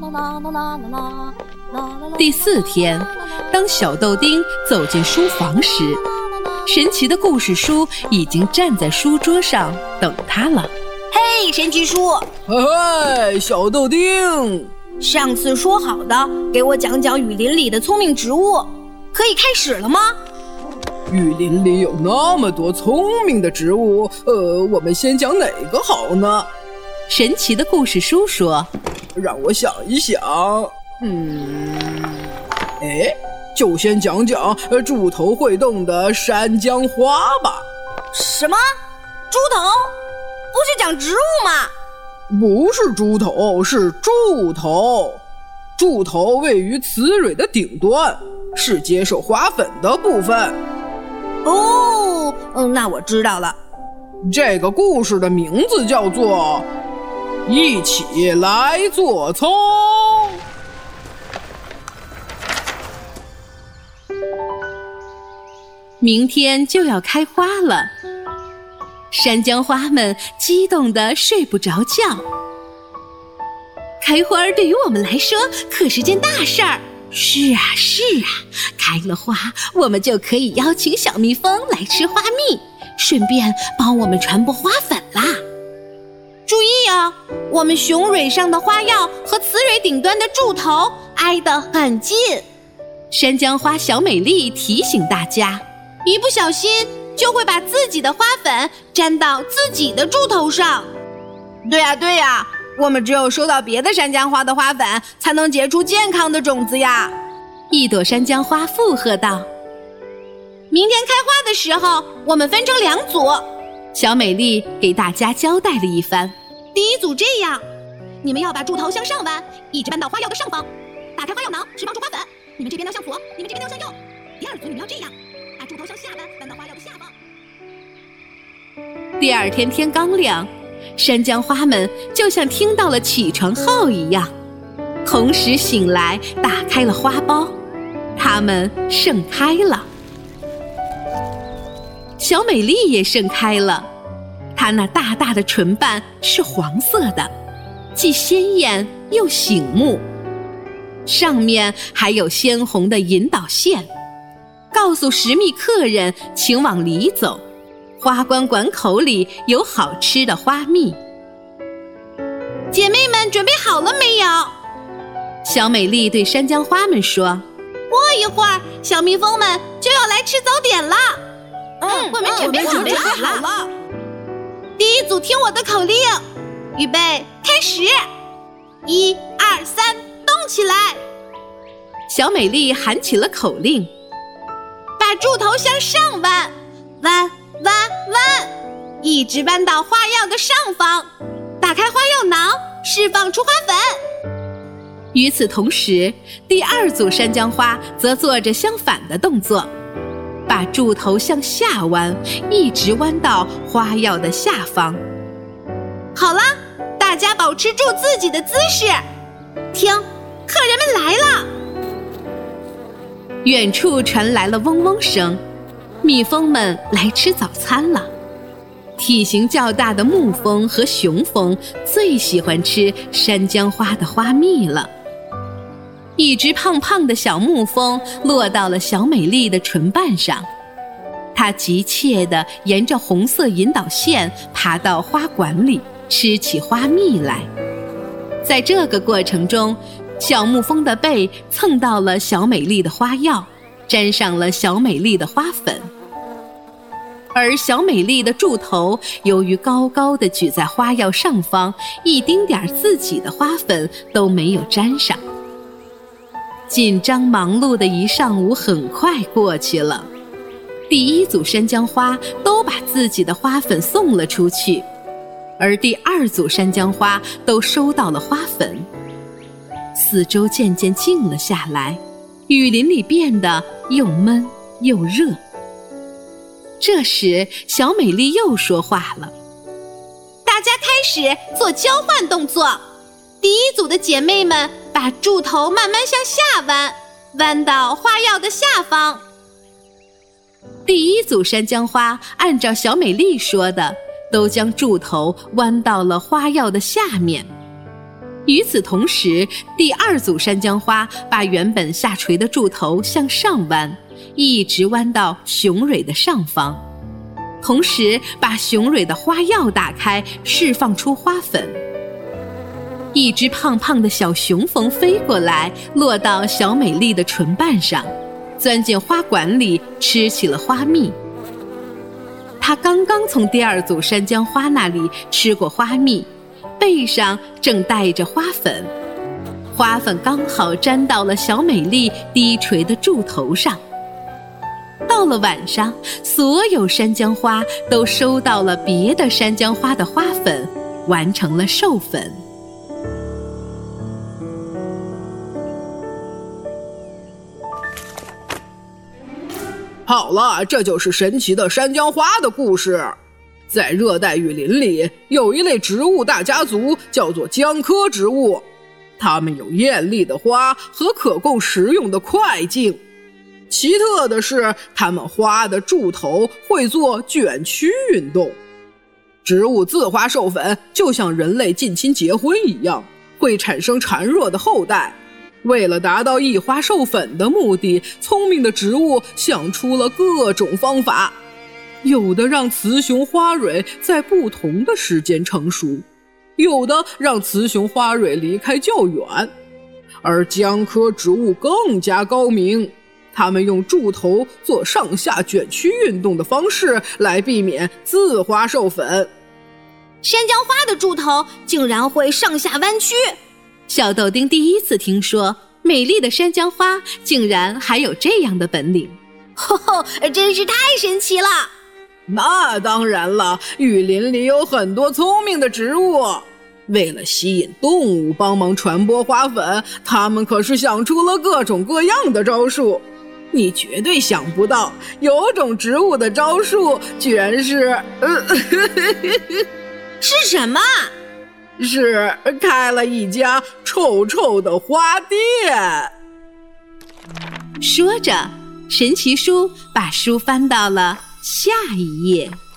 第4天，当小豆丁走进书房时，神奇的故事书已经站在书桌上等他了。 嘿，神奇书！ 嘿，小豆丁！ 上次说好的，给我讲讲雨林里的聪明植物，可以开始了吗？ 雨林里有那么多聪明的植物，我们先讲哪个好呢？ 神奇的故事书说：“ 让我想一想，就先讲讲柱头会动的山姜花吧。” 什么？猪头？不是讲植物吗？ 不是猪头，是柱头。柱头位于雌蕊的顶端，是接受花粉的部分。 哦，那我知道了。 这个故事的名字叫做《一起来做葱》。 明天就要开花了，山姜花们激动得睡不着觉。开花对于我们来说可是件大事儿。是啊，开了花，我们就可以邀请小蜜蜂来吃花蜜，顺便帮我们传播花粉啦。 注意啊，我们雄蕊上的花药和雌蕊顶端的柱头挨得很近。 山姜花小美丽提醒大家， 一不小心就会把自己的花粉沾到自己的柱头上。对呀，我们只有收到别的山姜花的花粉，才能结出健康的种子呀。 一朵山姜花附和道。 明天开花的时候，我们分成2组。 小美丽给大家交代了一番。 第一组这样，你们要把柱头向上弯，一直弯到花药的上方，打开花药囊，释放出花粉。你们这边要向左，你们这边要向右。第2组你们要这样，把柱头向下弯，弯到花药的下方。 第2天天刚亮，山姜花们就像听到了起床号一样，同时醒来，打开了花苞，它们盛开了。小美丽也盛开了，她那大大的唇瓣是黄色的，既鲜艳又醒目，上面还有鲜红的引导线，告诉神秘客人请往里走，花冠馆口里有好吃的花蜜。 姐妹们准备好了没有？ 小美丽对山姜花们说：“ 过一会儿，小蜜蜂们就要来吃早点了。我们准备好了。第1组听我的口令，预备，开始！1、2、3，动起来！” 小美丽喊起了口令， 把柱头向上弯，弯，一直弯到花药的上方，打开花药囊，释放出花粉。 与此同时，第2组山姜花则做着相反的动作，把柱头向下弯，一直弯到花药的下方。 好了，大家保持住自己的姿势。听，客人们来了。 远处传来了嗡嗡声，蜜蜂们来吃早餐了。体型较大的牧蜂和雄蜂最喜欢吃山姜花的花蜜了。一只胖胖的小牧蜂落到了小美丽的唇瓣上，它急切地沿着红色引导线爬到花管里，吃起花蜜来。在这个过程中，小牧蜂的背蹭到了小美丽的花药，沾上了小美丽的花粉。而小美丽的柱头由于高高的举在花药上方，一丁点自己的花粉都没有沾上。紧张忙碌的一上午很快过去了，第1组山姜花都把自己的花粉送了出去，而第2组山姜花都收到了花粉。四周渐渐静了下来，雨林里变得又闷又热。这时，小美丽又说话了：“ 大家开始做交换动作。第1组的姐妹们把柱头慢慢向下弯，弯到花药的下方。” 第1组山姜花按照小美丽说的，都将柱头弯到了花药的下面。 与此同时，第二组山姜花把原本下垂的柱头向上弯，一直弯到雄蕊的上方，同时把雄蕊的花药打开，释放出花粉。一只胖胖的小雄蜂飞过来，落到小美丽的唇瓣上，钻进花管里吃起了花蜜。它刚刚从第二组山姜花那里吃过花蜜，背上正带着花粉，花粉刚好沾到了小美丽低垂的柱头上。到了晚上，所有山姜花都收到了别的山姜花的花粉，完成了授粉。 好了，这就是神奇的山姜花的故事。在热带雨林里，有一类植物大家族，叫做姜科植物。它们有艳丽的花和可供食用的块茎。奇特的是，它们花的柱头会做卷曲运动。植物自花授粉，就像人类近亲结婚一样，会产生孱弱的后代。为了达到异花授粉的目的，聪明的植物想出了各种方法，有的让雌雄花蕊在不同的时间成熟，有的让雌雄花蕊离开较远。而姜科植物更加高明，它们用柱头做上下卷曲运动的方式来避免自花授粉。 山姜花的柱头竟然会上下弯曲。 小豆丁第一次听说美丽的山姜花竟然还有这样的本领， 真是太神奇了。 那当然了，雨林里有很多聪明的植物，为了吸引动物帮忙传播花粉，它们可是想出了各种各样的招数。你绝对想不到，有种植物的招数居然是是什么？ 是开了一家臭臭的花店。 说着，神奇书把书翻到了下一页。